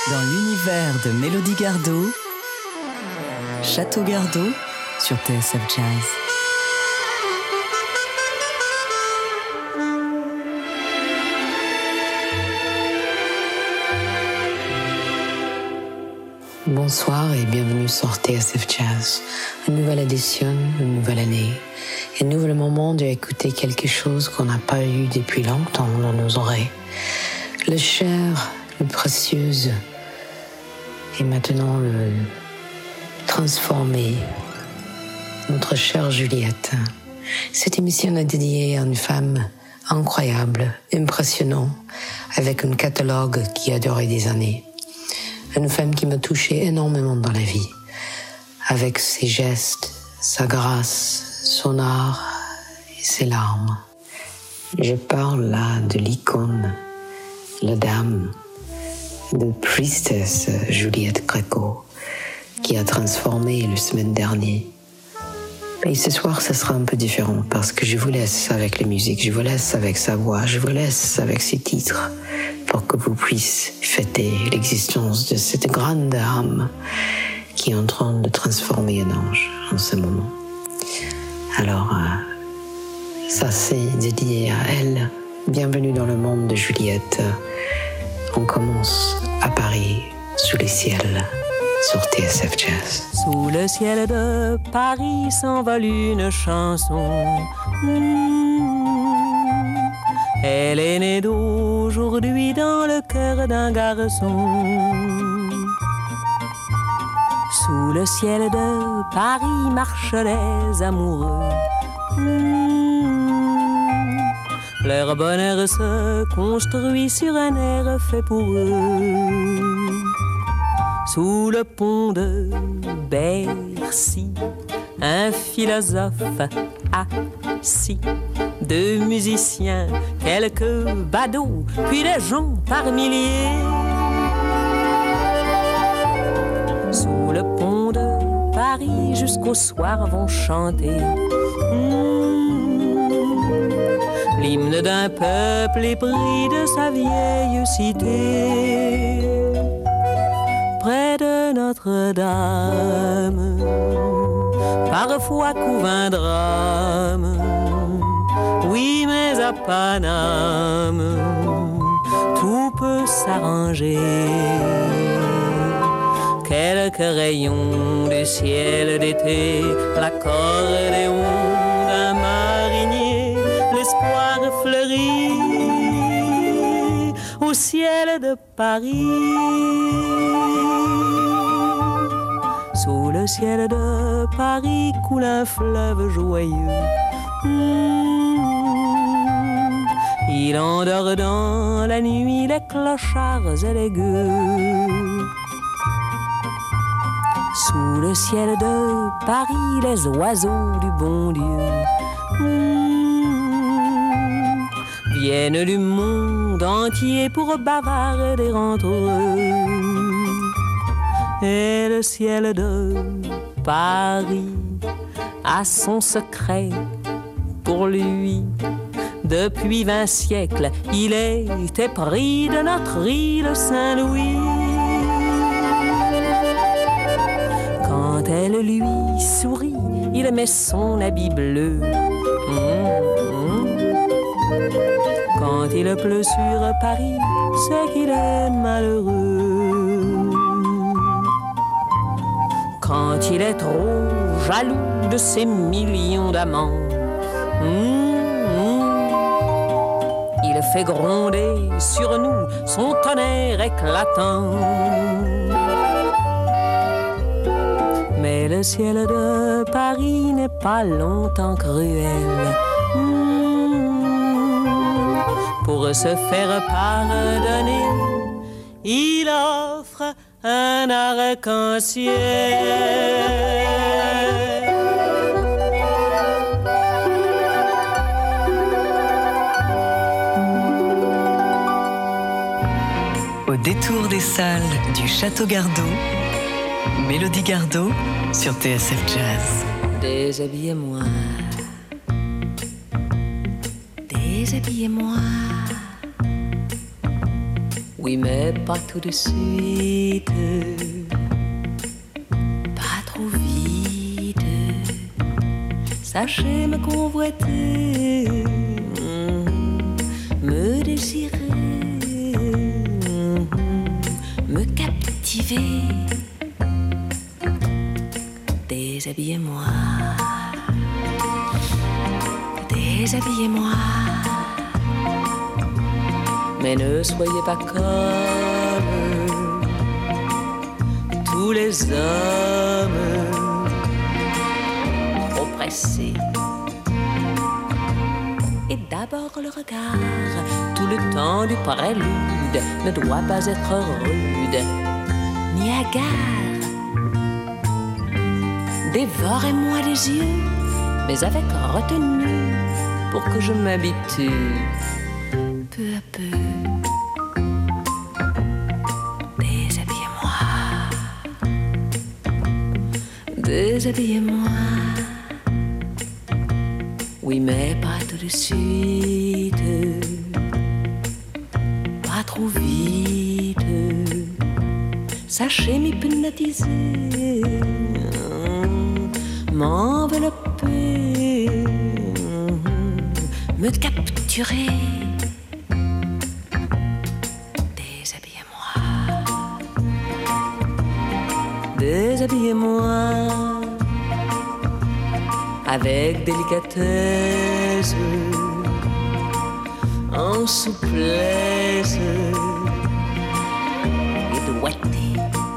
Dans l'univers de Mélodie Gardot, Château Gardot sur TSF Jazz. Bonsoir et bienvenue sur TSF Jazz. Une nouvelle édition, une nouvelle année. Et un nouvel moment d'écouter quelque chose qu'on n'a pas eu depuis longtemps dans nos oreilles. Le cher, le précieux, et maintenant le transformé. Notre chère Juliette. Cette émission est dédiée à une femme incroyable, impressionnante, avec un catalogue qui a duré des années. Une femme qui m'a touché énormément dans la vie, avec ses gestes, sa grâce, son art et ses larmes. Je parle là de l'icône, la dame, de priestess Juliette Gréco, qui a transformé la semaine dernière. Et ce soir, ça sera un peu différent parce que je vous laisse avec la musique, je vous laisse avec sa voix, je vous laisse avec ses titres pour que vous puissiez fêter l'existence de cette grande dame qui est en train de transformer un ange en ce moment. Alors, ça c'est dédié à elle. Bienvenue dans le monde de Juliette. On commence à Paris, sous les ciels, sur TSF Jazz. Sous le ciel de Paris s'envole une chanson. Elle est née d'aujourd'hui dans le cœur d'un garçon. Sous le ciel de Paris marchent les amoureux. Leur bonheur se construit sur un air fait pour eux. Sous le pont de Bercy, un philosophe assis, deux musiciens, quelques badauds, puis des gens par milliers. Sous le pont de Paris, jusqu'au soir vont chanter l'hymne d'un peuple épris de sa vieille cité. Près de Notre-Dame, parfois couvre un drame. Oui, mais à Paname, tout peut s'arranger. Quelques rayons du ciel d'été, l'accordéon d'un marinier, l'espoir fleurit au ciel de Paris. Sous le ciel de Paris coule un fleuve joyeux. Il endort dans la nuit les clochards et les gueux. Sous le ciel de Paris, les oiseaux du bon Dieu viennent du monde entier pour bavarder entre eux. Et le ciel de Paris a son secret pour lui. Depuis 20 siècles, il était pris de notre île Saint-Louis. Quand elle lui sourit, il met son habit bleu. Quand il pleut sur Paris, c'est qu'il est malheureux. Quand il est trop jaloux de ses millions d'amants, il fait gronder sur nous son tonnerre éclatant. Mais le ciel de Paris n'est pas longtemps cruel. Pour se faire pardonner, il offre un arc-en-ciel. Au détour des salles du Château Gardot, Mélodie Gardot sur TSF Jazz. Déshabillez-moi, déshabillez-moi. Oui, mais pas tout de suite. Pas trop vite. Sachez me convoiter, me désirer, me captiver. Déshabillez-moi, déshabillez-moi. Mais ne soyez pas comme tous les hommes, trop pressés. Et d'abord le regard, tout le temps du prélude, ne doit pas être rude, ni hagard. Dévorez-moi les yeux, mais avec retenue, pour que je m'habitue peu à peu. Déshabillez-moi, déshabillez-moi. Oui, mais pas tout de suite, pas trop vite. Sachez m'hypnotiser, m'envelopper, me capturer. Déshabillez-moi, déshabillez-moi. Avec délicatesse, en souplesse et doigté.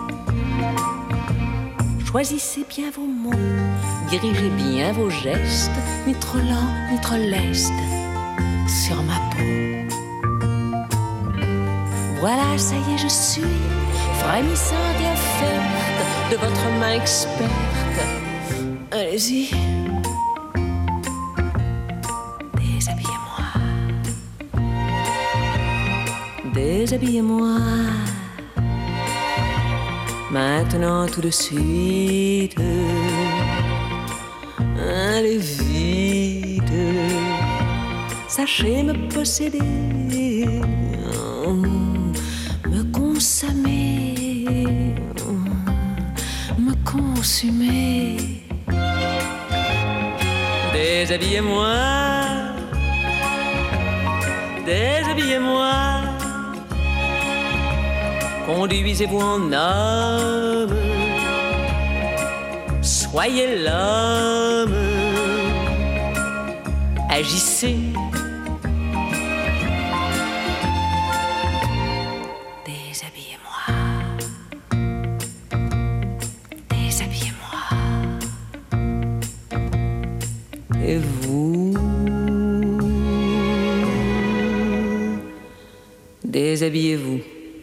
Choisissez bien vos mots, dirigez bien vos gestes, ni trop lent, ni trop leste, sur ma peau. Voilà, ça y est, je suis frémissante et offerte de votre main experte. Allez-y. Déshabillez-moi. Maintenant tout de suite. Allez vite. Sachez me posséder, me consommer, me consumer. Déshabillez-moi. Déshabillez-moi. Conduisez-vous en homme, soyez l'homme, agissez. Déshabillez-moi, déshabillez-moi. Et vous, déshabillez-vous.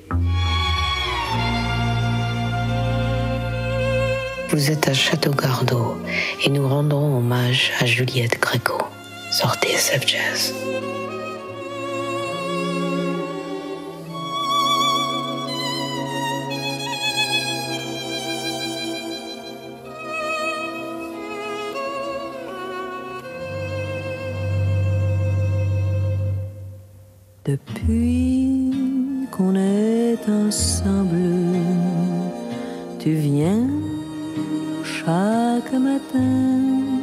Vous êtes à Château-Gardot et nous rendons hommage à Juliette Gréco sur TSF Jazz. Depuis qu'on est ensemble, tu viens chaque matin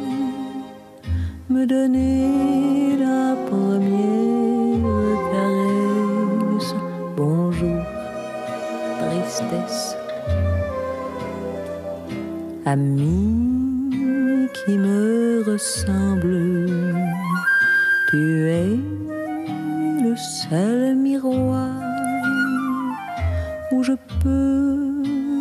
me donner la première caresse. Bonjour, tristesse. Ami qui me ressemble, tu es le seul miroir où je peux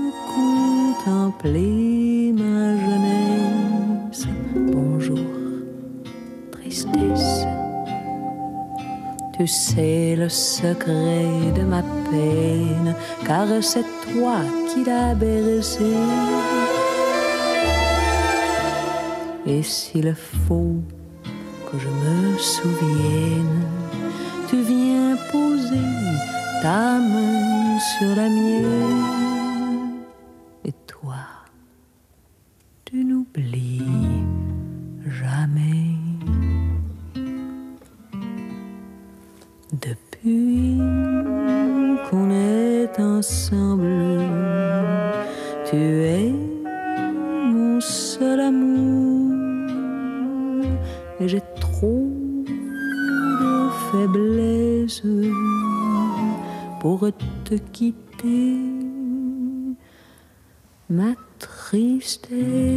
contempler ma jeunesse. Bonjour, tristesse. Tu sais le secret de ma peine, car c'est toi qui l'as bercé. Et s'il faut que je me souvienne, tu viens poser ta main sur la mienne. Et toi, tu n'oublies jamais. Depuis qu'on est ensemble, tu es mon seul amour, et j'ai trop de faiblesse pour te quitter, ma tristesse.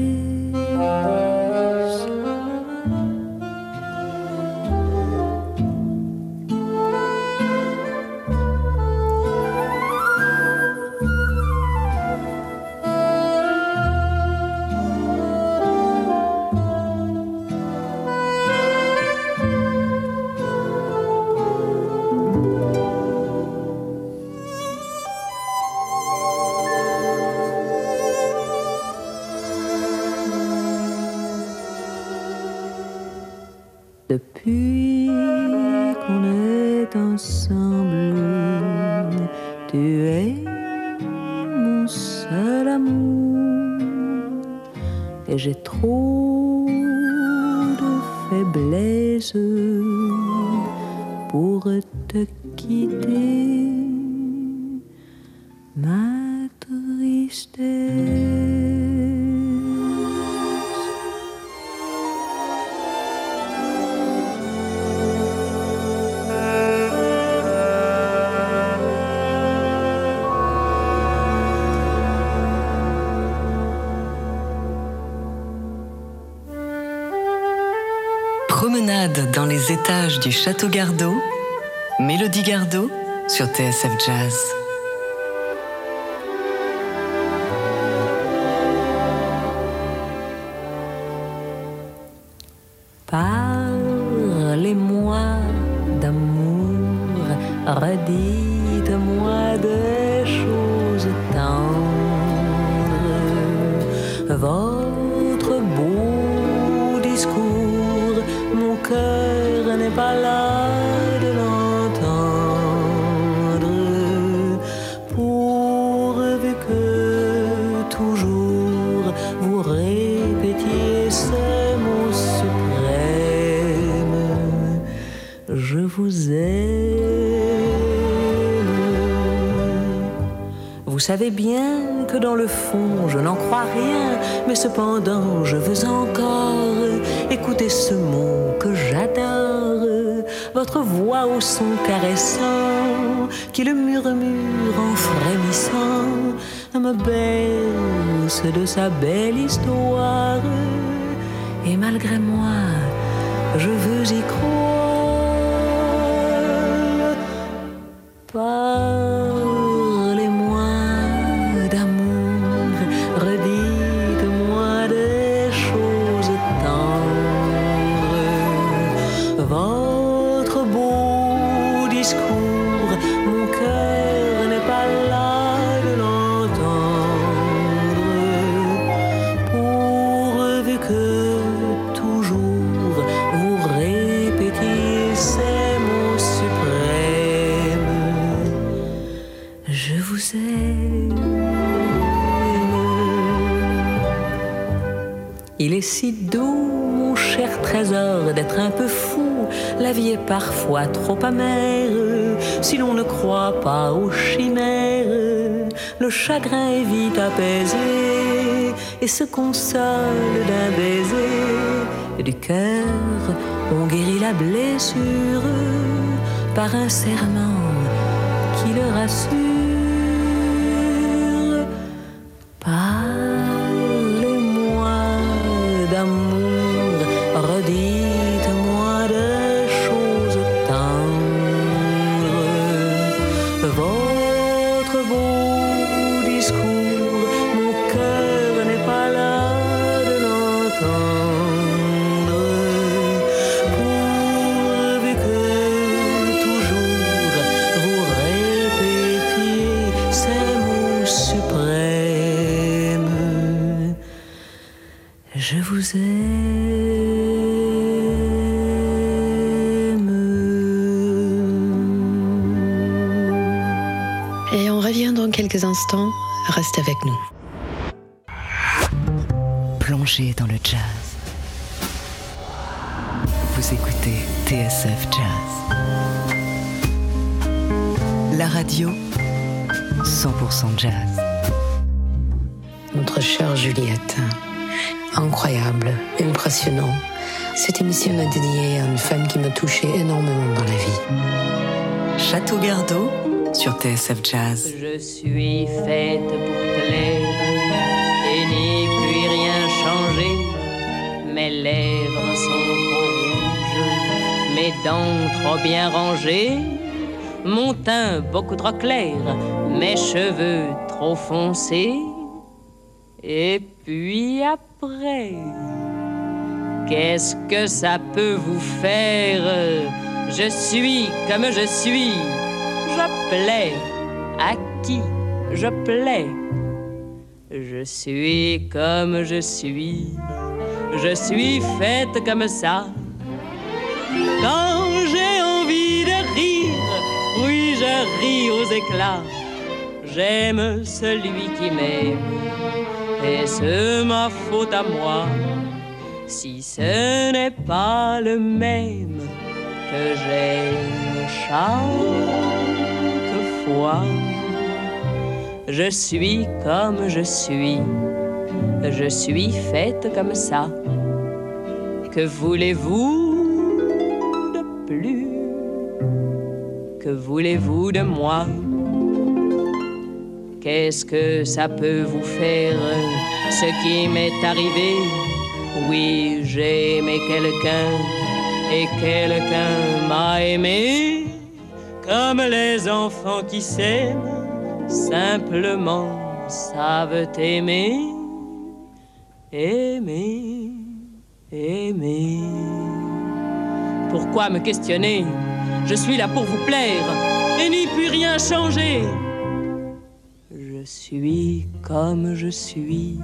Depuis qu'on est ensemble, tu es mon seul amour, et j'ai trop de faiblesse pour te quitter, ma tristesse. Promenade dans les étages du Château Gardot, Mélodie Gardot sur TSF Jazz. Parlez-moi d'amour, redites-moi des choses tendres. Votre beau discours, mon cœur n'est pas là de l'entendre. Pourvu que toujours vous répétiez ces mots suprêmes, je vous aime. Vous savez bien que dans le fond je n'en crois rien, mais cependant je veux encore écouter ce mot que j'adore, votre voix au son caressant qui le murmure en frémissant me berce de sa belle histoire, et malgré moi je veux y croire. Parlez-moi d'amour, redites-moi des choses tendres. Votre beau discours, mon cœur n'est pas là de l'entendre. Pourvu que toujours vous répétiez ces mots suprêmes, je vous aime. Il est si doux, mon cher trésor, d'être un peu fou. La vie est parfois trop amère si l'on ne croit pas aux chimères. Le chagrin est vite apaisé et se console d'un baiser. Du cœur, on guérit la blessure par un serment qui le rassure. Parlez-moi d'amour, redites-moi des choses tendres. Votre beau discours, mon cœur n'est pas là de l'entendre. Pourvu que toujours vous répétiez ces mots suprêmes, je vous aime. Et on revient dans quelques instants. Reste avec nous. Plongez dans le jazz. Vous écoutez TSF Jazz. La radio 100% jazz. Notre chère Juliette, incroyable, impressionnant. Cette émission est dédiée à une femme qui m'a touchée énormément dans la vie. Château Gardot sur TSF Jazz. Je suis faite pour plaire et n'y puis rien changer. Mes lèvres sont trop rouges, mes dents trop bien rangées, mon teint beaucoup trop clair, mes cheveux trop foncés. Et puis après, qu'est-ce que ça peut vous faire? Je suis comme je suis, je plais à qui je plais. Je suis comme je suis faite comme ça. Quand j'ai envie de rire, oui je ris aux éclats. J'aime celui qui m'aime, et c'est ma faute à moi si ce n'est pas le même que j'aime chaque fois. Je suis comme je suis faite comme ça. Que voulez-vous de plus? Que voulez-vous de moi? Qu'est-ce que ça peut vous faire, ce qui m'est arrivé? Oui, j'ai aimé quelqu'un et quelqu'un m'a aimé, comme les enfants qui s'aiment, simplement savent aimer, aimer, aimer. Pourquoi me questionner? Je suis là pour vous plaire et n'y puis rien changer. Je suis comme je suis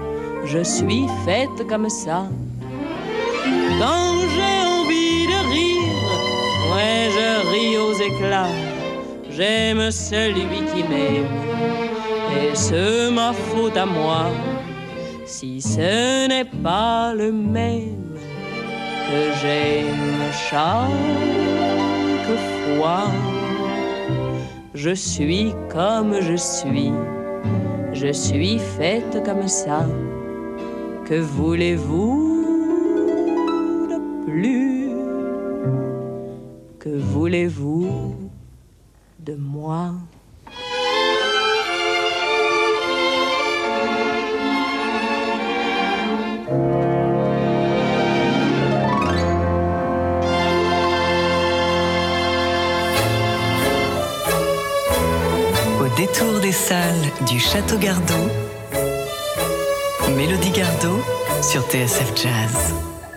faite comme ça. Quand j'ai envie de rire, ouais, je ris aux éclats. J'aime celui qui m'aime, et c'est ma faute à moi si ce n'est pas le même que j'aime chaque fois. Je suis comme je suis faite comme ça. Que voulez-vous de plus? Que voulez-vous de moi? Au détour des salles du Château Gardot, Mélodie Gardot sur TSF Jazz.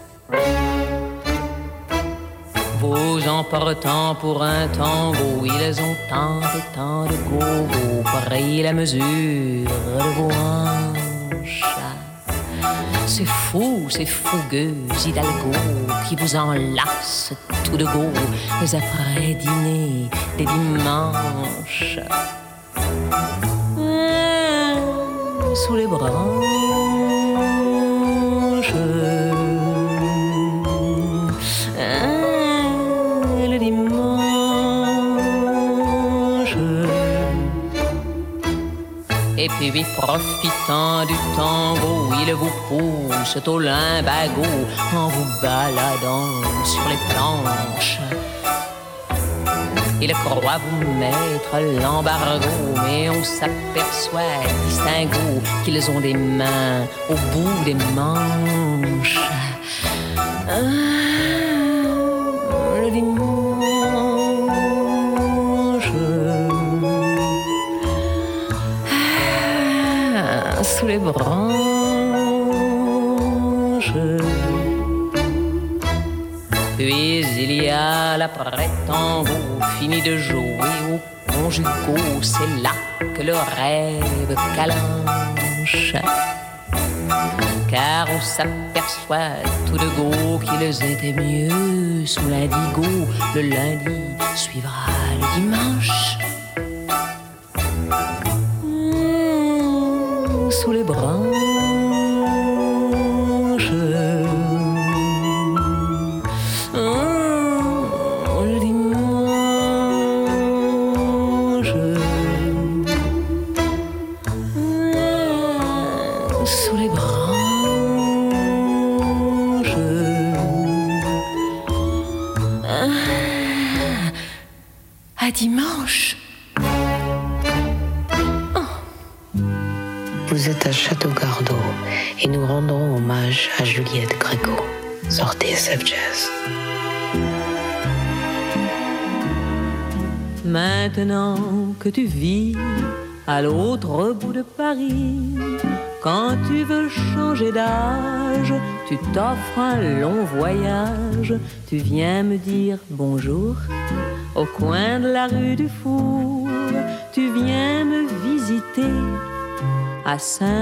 Vous emportant pour un tango, ils ont tant et tant de gogo, pareil la mesure de vos hanches. C'est fou, c'est fougueux, Hidalgo, qui vous enlace tout de go, les après-dîners des dimanches. Sous les branches, le dimanche. Et puis profitant du tango, il vous pousse au limbago en vous baladant sur les planches. Il croit vous mettre l'embargo, mais on s'aperçoit distingo qu'ils ont des mains au bout des manches. Le dimanche, sous les branches. Puis il y a l'après-tango, fini de jouer aux conjugaux, c'est là que le rêve calanche. Car on s'aperçoit tout de go qu'ils étaient mieux sous l'indigo. Le lundi suivra le dimanche. Sous les branches. Le dimanche. À dimanche. Vous êtes à Château-Gardeau et nous rendons hommage à Juliette Gréco sur TSF Jazz. Maintenant que tu vis à l'autre bout de Paris, quand tu veux changer d'âge, tu t'offres un long voyage. Tu viens me dire bonjour au coin de la rue du Four. Tu viens me visiter à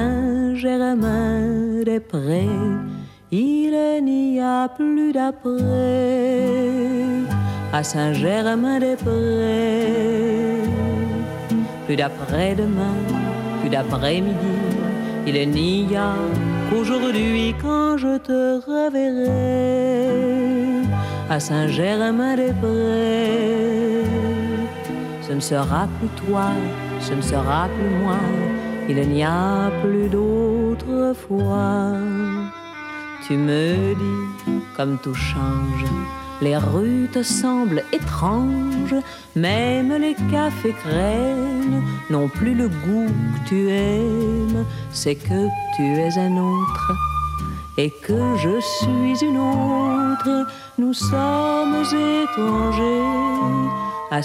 Saint-Germain-des-Prés. Il n'y a plus d'après à Saint-Germain-des-Prés. Plus d'après-demain, plus d'après-midi. Il n'y a qu'aujourd'hui quand je te reverrai à Saint-Germain-des-Prés. Ce ne sera plus toi, ce ne sera plus moi. Il n'y a plus d'autre fois. Tu me dis comme tout change, les rues te semblent étranges, même les cafés crènes n'ont plus le goût que tu aimes. C'est que tu es un autre et que je suis une autre. Nous sommes étrangers à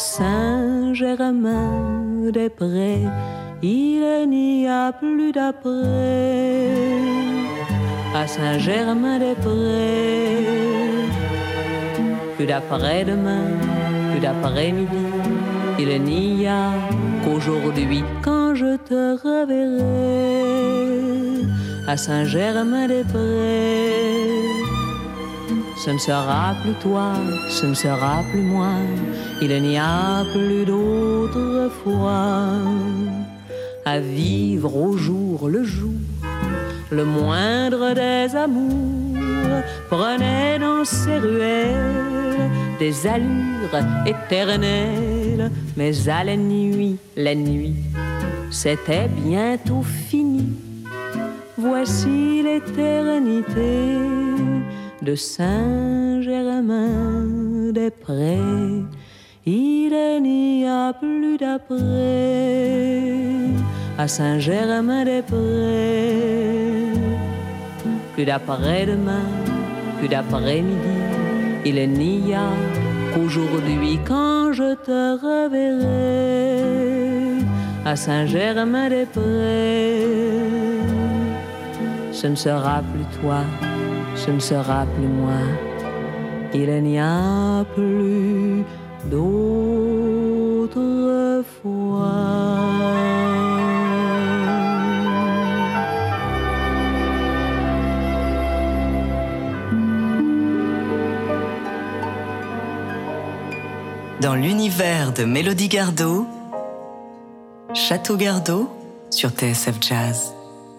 Saint-Germain-des-Prés. Il n'y a plus d'après à Saint-Germain-des-Prés. Plus d'après-demain, plus d'après-midi. Il n'y a qu'aujourd'hui quand je te reverrai à Saint-Germain-des-Prés. Ce ne sera plus toi, ce ne sera plus moi. Il n'y a plus d'autre fois à vivre au jour le jour. Le moindre des amours prenait dans ses ruelles des allures éternelles. Mais à la nuit, c'était bientôt fini. Voici l'éternité de Saint-Germain-des-Prés. Il n'y a plus d'après à Saint-Germain-des-Prés. Plus d'après-demain, plus d'après-midi. Il n'y a qu'aujourd'hui quand je te reverrai à Saint-Germain-des-Prés. Ce ne sera plus toi, ce ne sera plus moi. Il n'y a plus d'autre fois. Dans l'univers de Mélodie Gardot, Château-Gardeau sur TSF Jazz.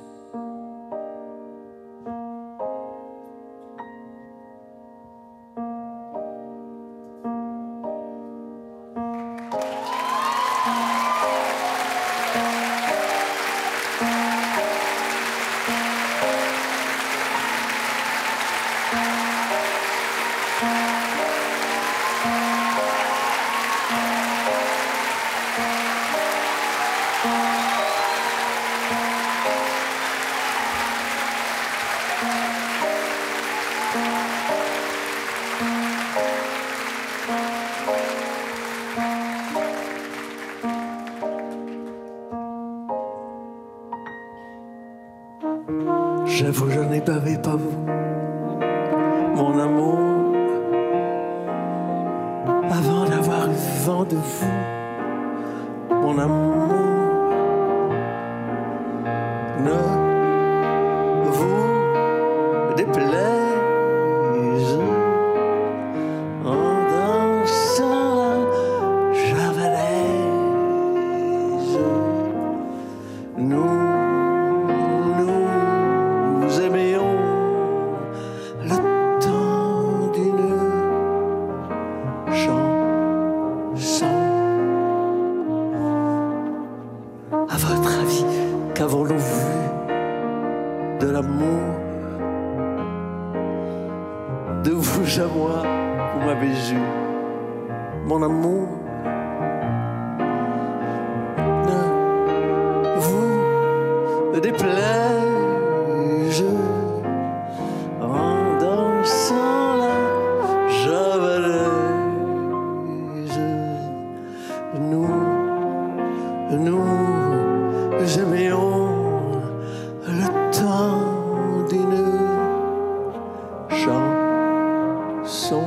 J'avoue, je n'ai bavé pas vous, mon amour, avant d'avoir eu vent de vous, mon amour. Ne vous déplaise en dansant la javanaise. Nous aimions le temps d'une chanson. À votre avis, qu'avons-nous vu de l'amour? De vous à moi, vous m'avez eu, mon amour. nous aimions le temps d'une chanson.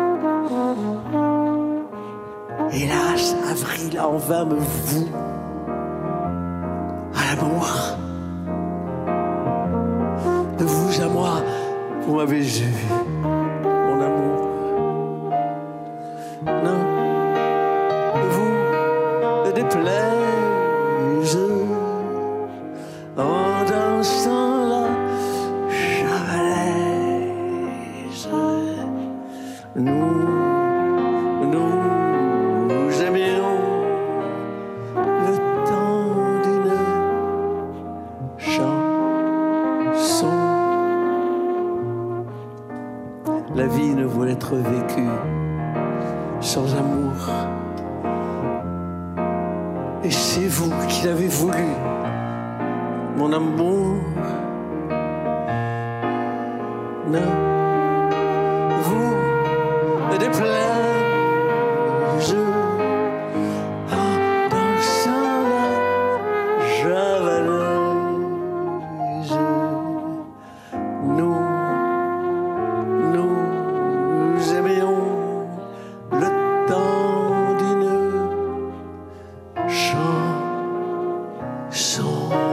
Hélas, avril en vain me voue à l'amour. De vous à moi, vous m'avez vu, mon amour. Non, vous ne déplaise en dansant la javanaise. Nous aimions le temps d'une chanson. La vie ne vaut être vécue sans amour. Et c'est vous qui l'avez voulu, mon amour. Non, vous ne déplaise en dansant la javanaise. Nous aimions le temps d'une chanson.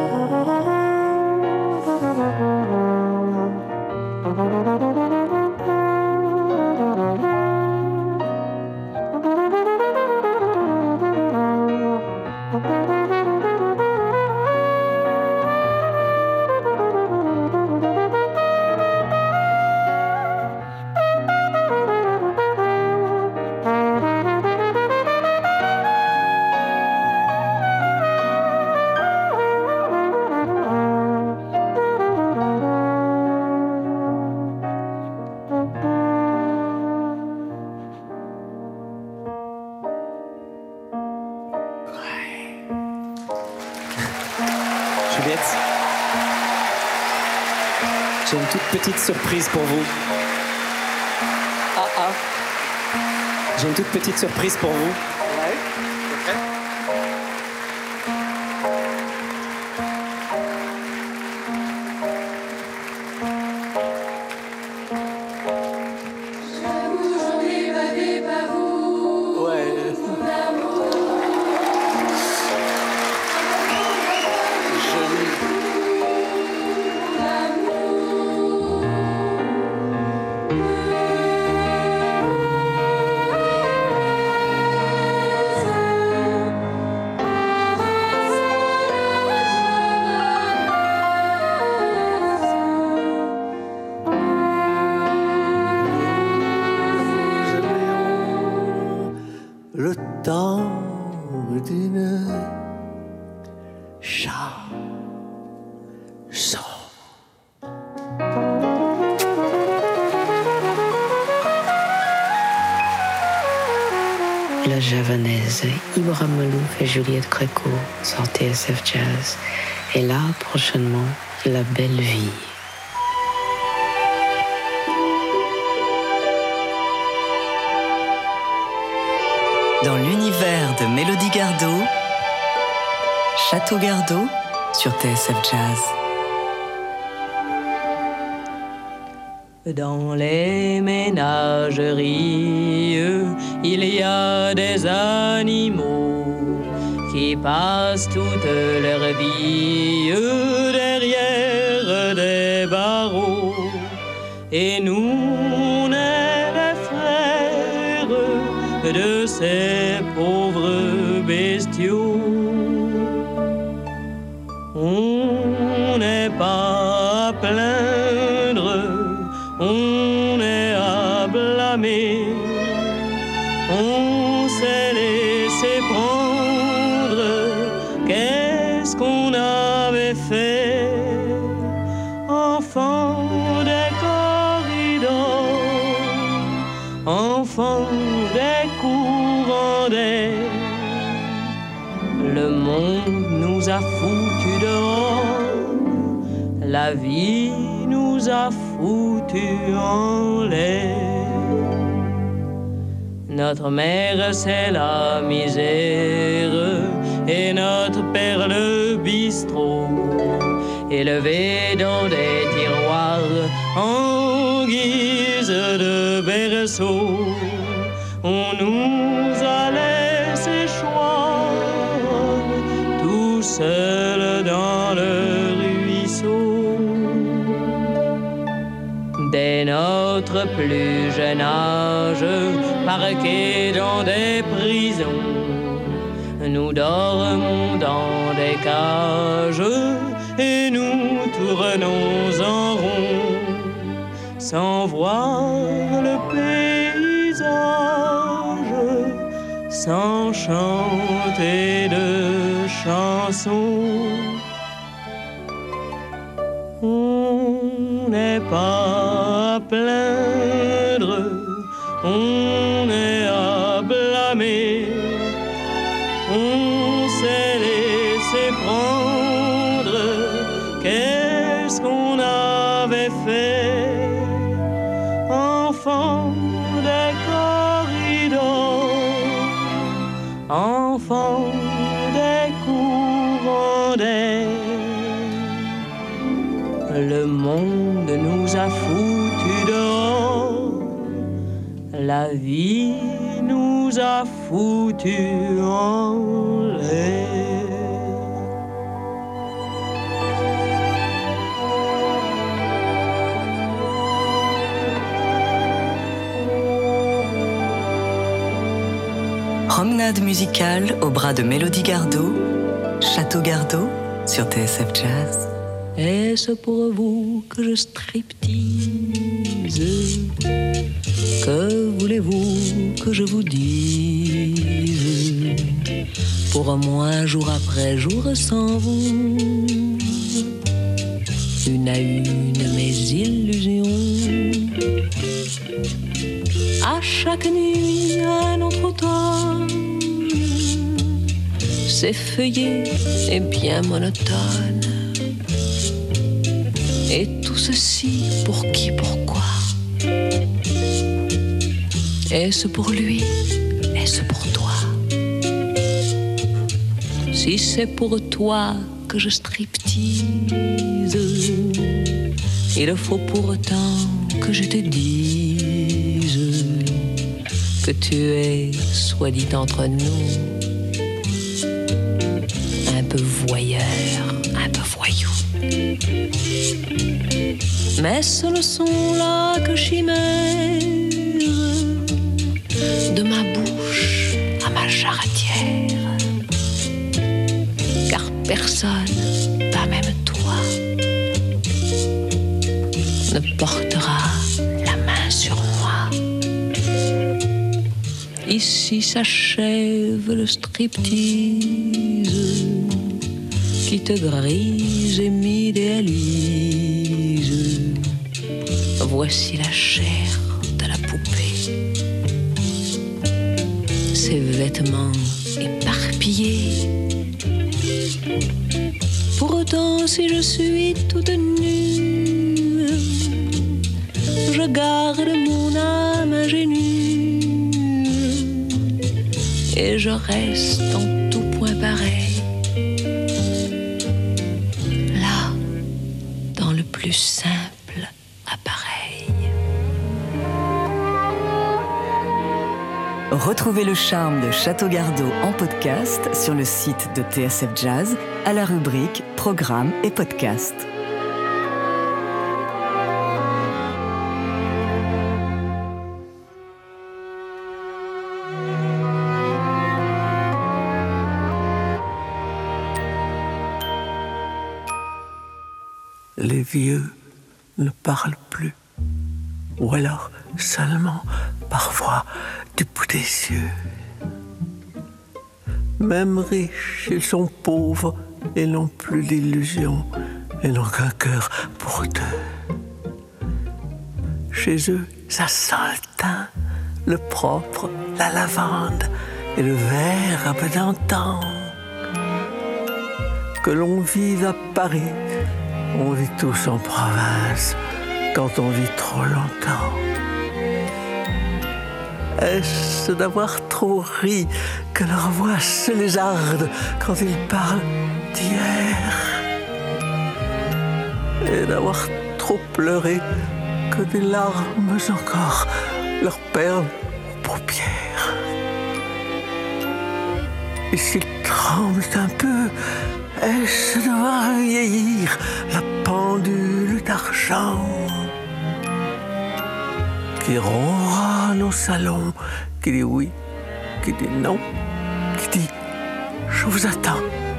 Juliette, j'ai une toute petite surprise pour vous. J'ai une toute petite surprise pour vous. Ouais, t'es prête? Le temps d'une chanson. La javanaise, Ibra Malouf et Juliette Gréco sur TSF Jazz. Et là, prochainement, La Belle Vie. Dans l'univers de Mélodie Gardot, Château Gardot sur TSF Jazz. Dans les ménageries, il y a des animaux qui passent toute leur vie derrière des barreaux. Et nous, on est les frères de ces pauvres bestiaux. On n'est pas à plaindre, on est à blâmer. On s'est laissé prendre, qu'est-ce qu'on avait fait? Enfant des corridors, enfant des courants d'air, le monde nous a foutus dehors, la vie nous a foutus en l'air. Notre mère, c'est la misère, et notre père, le bistrot, élevé dans des tiroirs en guise de berceau. On nous a laissé choir tout seul dans le ruisseau. Dès notre plus jeune âge, parqués dans des prisons, nous dormons dans des cages et nous tournons en rond sans voir le paysage, sans chanter de chansons. On n'est pas à plaindre, on est à blâmer. On s'est laissé prendre, qu'est-ce qu'on avait fait? Enfant des corridors, enfant des courants d'air. Le monde nous a foutus dehors, la vie nous a foutus en l'air. Promenade musicale au bras de Mélodie Gardot, Château Gardot sur TSF Jazz. Est-ce pour vous que je striptease? Que voulez-vous que je vous dise? Pour moi, jour après jour, sans vous, une à une mes illusions. À chaque nuit, un autre automne s'effeuillé et bien monotone. Et tout ceci, pour qui, pourquoi? Est-ce pour lui? Est-ce pour toi? Si c'est pour toi que je striptease, il faut pourtant que je te dise que tu es, soit dit entre nous, un peu voyeur, un peu voyou. Mais ce ne sont là que chimères, de ma bouche à ma jarretière. Car personne, pas même toi, ne portera la main sur moi. Ici s'achève le striptease qui te grise et m'idéalise. Voici la chair de la poupée, ses vêtements éparpillés. Pourtant, si je suis toute nue, je garde mon âme ingénue et je reste en tout point pareil. Là, dans le plus simple appareil. Retrouvez le charme de Château Gardot en podcast sur le site de TSF Jazz à la rubrique Programmes et podcasts. Les vieux ne parlent plus, ou alors seulement parfois du bout des yeux. Même riches, ils sont pauvres et n'ont plus d'illusions et n'ont qu'un cœur pour deux. Chez eux, ça sent le thym, le propre, la lavande et le verre à peu d'antan. Que l'on vive à Paris, on vit tous en province quand on vit trop longtemps. Est-ce d'avoir trop ri que leur voix se lézarde quand ils parlent d'hier? Et d'avoir trop pleuré que des larmes encore leur perlent aux paupières? Et s'ils tremblent un peu, est-ce de voir vieillir la pendule d'argent qui ronronne au salon, qui dit oui, qui dit non, qui dit je vous attends?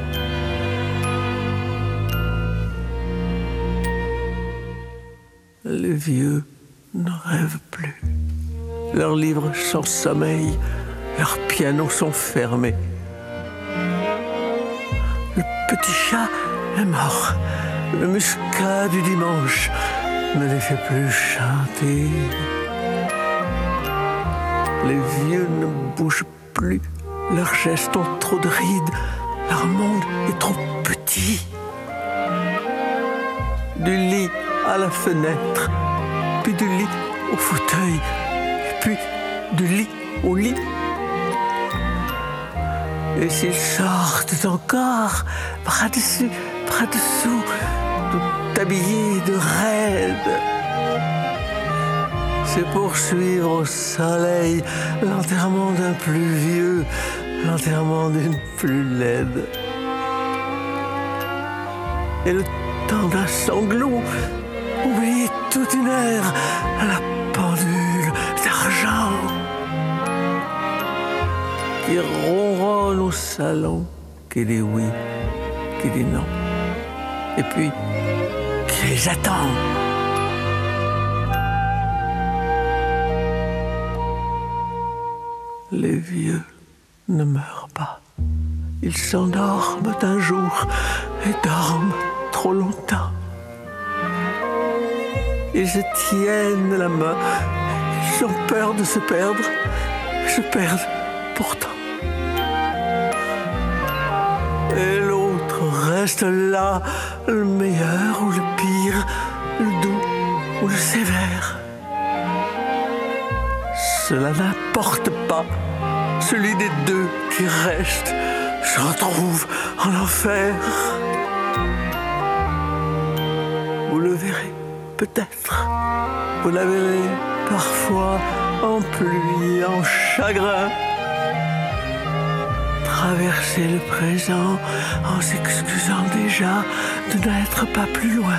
Les vieux ne rêvent plus. Leurs livres sont sommeil, leurs pianos sont fermés. Le petit chat est mort. Le muscat du dimanche ne les fait plus chanter. Les vieux ne bougent plus. Leurs gestes ont trop de rides. Leur monde est trop petit. Du lit à la fenêtre, puis du lit au fauteuil, et puis du lit au lit. Et s'ils sortent encore, bras dessus, bras dessous, tout habillés de raide, c'est pour suivre au soleil l'enterrement d'un plus vieux, l'enterrement d'une plus laide. Et le temps d'un sanglot, oublier toute une heure à la pendule d'argent qui ronronne au salon, qui dit oui, qui dit non, et puis qui les attend. Les vieux ne meurent pas. Ils s'endorment un jour et dorment trop longtemps. Ils se tiennent la main, ils ont peur de se perdre, ils se perdent pourtant. Et l'autre reste là, le meilleur ou le pire, le doux ou le sévère. Cela n'importe pas, celui des deux qui reste se retrouve en enfer. Vous le verrez peut-être, vous la verrez parfois en pluie, en chagrin, traverser le présent en s'excusant déjà de n'être pas plus loin.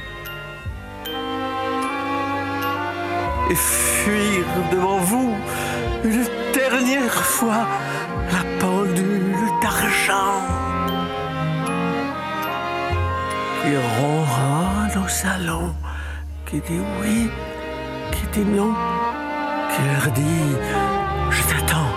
Et fuir devant vous une dernière fois la pendule d'argent qui ronronne au salon, qui dit oui, qui dit non, qui leur dit je t'attends.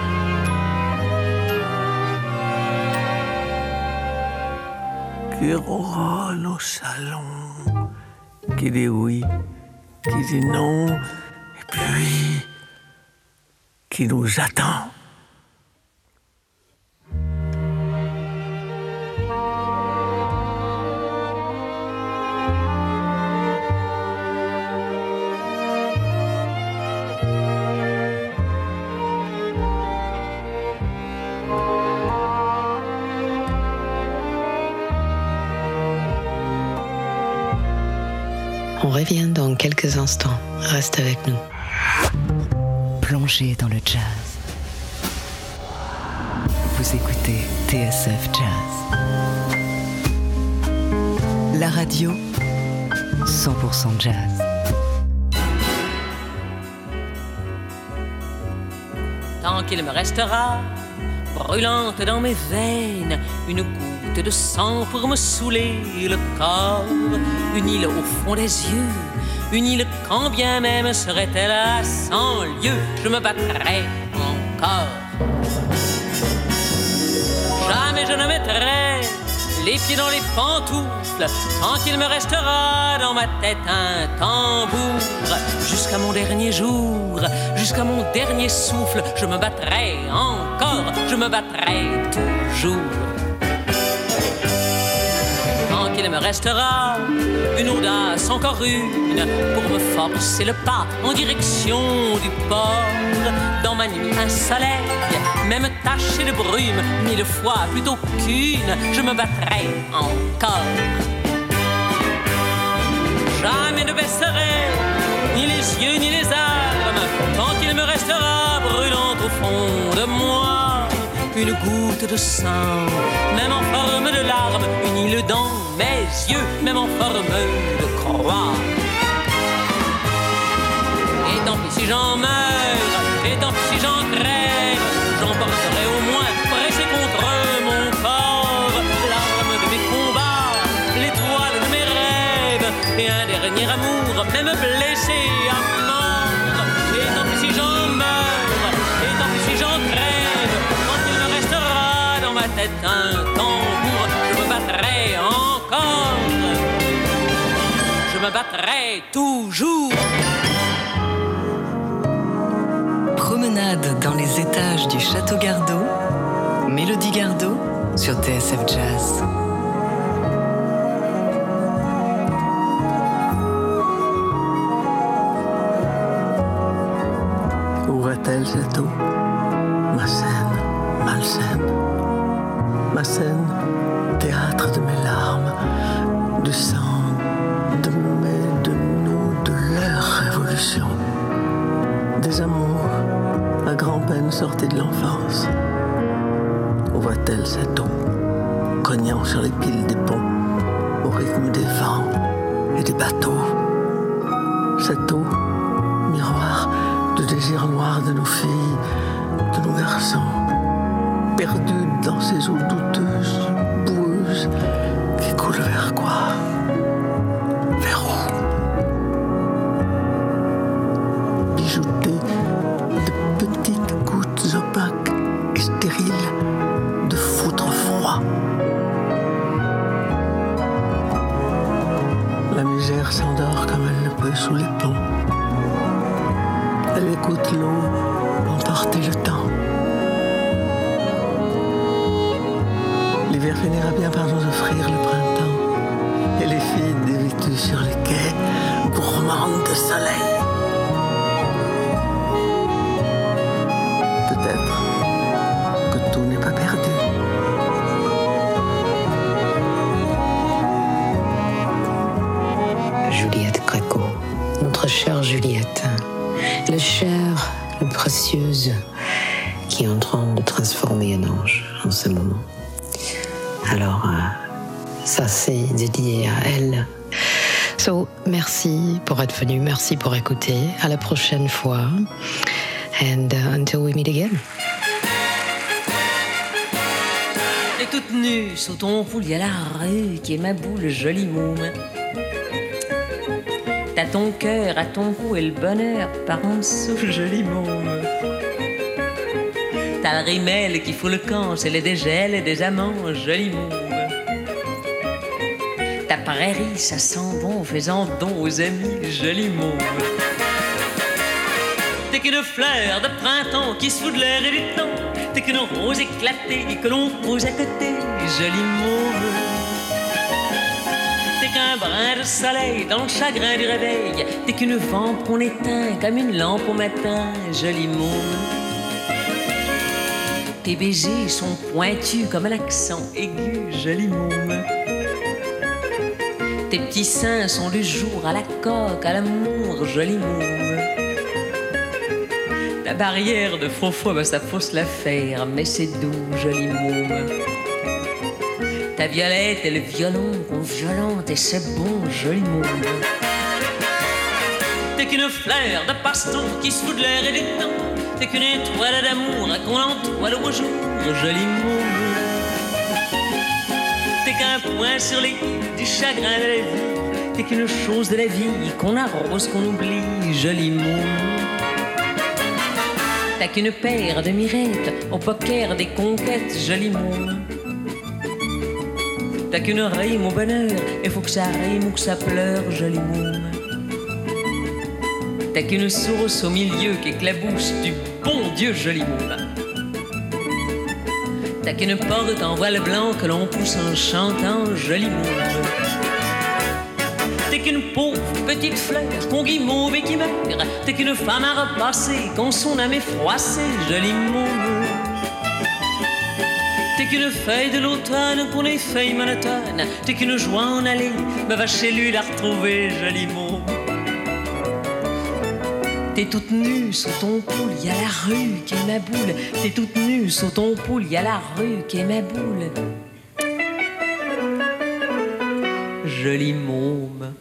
Qui ronronne au salon, qui dit oui, qui dit non, et puis qui nous attend. On revient dans quelques instants. Reste avec nous. Plongez dans le jazz. Vous écoutez TSF Jazz. La radio 100% jazz. Tant qu'il me restera, brûlante dans mes veines, une goutte de sang pour me saouler le corps, une île au fond des yeux, une île quand bien même serait-elle à 100 lieues, je me battrais encore. Jamais je ne mettrai les pieds dans les pantoufles, tant qu'il me restera dans ma tête un tambour. Jusqu'à mon dernier jour, jusqu'à mon dernier souffle, je me battrai encore, je me battrai toujours. Tant qu'il me restera une audace, encore une, pour me forcer le pas en direction du port. Dans ma nuit un soleil, même taché de brume, 1000 fois plutôt qu'une, je me battrai encore. Jamais ne baisserai ni les yeux ni les armes, tant qu'il me restera brûlant au fond de moi une goutte de sang, même en forme de larme, une île dans mes yeux, même en forme de croix. Et tant pis si j'en meurs, et tant pis si j'en crève, j'emporterai au moins pressé contre mon corps l'arme de mes combats, l'étoile de mes rêves, et un dernier amour, même blessé à mort. Et tant pis si j'en meurs, et tant pis si j'en crève, quand il me restera dans ma tête un tambour, je me battrai encore, je me battrai toujours. Promenade dans les étages du Château Gardot, Mélodie Gardot sur TSF Jazz. Où va-t-elle cette eau? Ma scène, malsaine. Ma scène, théâtre de mes larmes, du sang, de nous, de leur révolution. Des amours, à grand-peine sortis de l'enfance. Où va-t-elle cette eau? Cognant sur les piles des ponts, au rythme des vents et des bateaux. Cette eau, miroir de désir noir de nos filles, de nos garçons, perdus dans ces eaux douteuses, boueuses, qui coulent vers quoi? Vers où? Bijoutées de petites gouttes opaques et stériles de foutre froid. La misère s'endort comme elle le peut sous les ponts. Elle écoute l'eau emporter le temps. L'hiver finira bien par nous offrir le printemps. Et les filles dévêtues sur les quais, gourmandes de soleil. Peut-être que tout n'est pas perdu. Juliette Gréco, notre chère Juliette, la chair, la précieuse, qui est en train de transformer un ange en ce moment. Alors, ça c'est dédié à elle. So, merci pour être venu, merci pour écouter. À la prochaine fois. And until we meet again. T'es toute nue sous ton poulie à la rue, qui est ma boule jolie môme. T'as ton cœur à ton cou et le bonheur par en dessous, jolie môme. T'as le rimel qui fout le camp, c'est les dégels et des amants, jolie môme. Ta prairie, ça sent bon, faisant don aux amis, jolie môme. T'es qu'une fleur de printemps qui se fout de l'air et du temps. T'es qu'une rose éclatée que l'on pose à côté, jolie môme. T'es qu'un brin de soleil dans le chagrin du réveil. T'es qu'une vente qu'on éteint comme une lampe au matin, jolie môme. Tes baisers sont pointus comme un accent aigu, jolie môme. Tes petits seins sont du jour à la coque, à l'amour, jolie môme. Ta barrière de faux foie, ça fausse l'affaire, mais c'est doux, jolie môme. Ta violette et le violon qu'on violente et c'est bon, jolie môme. T'es qu'une fleur de passe-temps qui se fout de l'air et du temps. T'es qu'une étoile d'amour qu'on entoile au jour, jolie môme. T'es qu'un point sur les i du chagrin de la vie. T'es qu'une chose de la vie qu'on arrose, qu'on oublie, jolie môme. T'as qu'une paire de mirettes au poker des conquêtes, jolie môme. T'as qu'une rime au bonheur, et faut que ça rime ou que ça pleure, jolie môme. T'as qu'une source au milieu qui éclabousse du bon Dieu, jolie môme. T'as qu'une porte en voile blanc que l'on pousse en chantant joli môme. T'es qu'une pauvre petite fleur qu'on guimauve et qui meurt. T'es qu'une femme à repasser quand son âme est froissée, joli môme. T'es qu'une feuille de l'automne pour les feuilles monotones. T'es qu'une joie en aller, me va chez lui la retrouver, joli môme. T'es toute nue sous ton poule, y a la rue qui est ma boule. T'es toute nue sous ton poule, y a la rue qui est ma boule. Joli môme.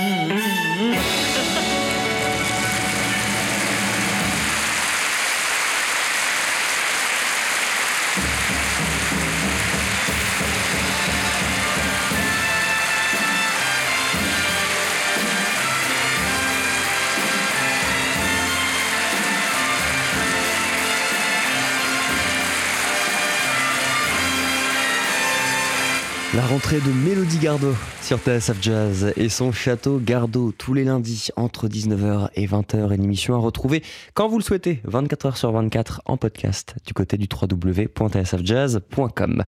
La rentrée de Mélodie Gardot sur TSF Jazz et son Château Gardot tous les lundis entre 19h et 20h. Une émission à retrouver quand vous le souhaitez, 24h sur 24 en podcast du côté du www.tsfjazz.com.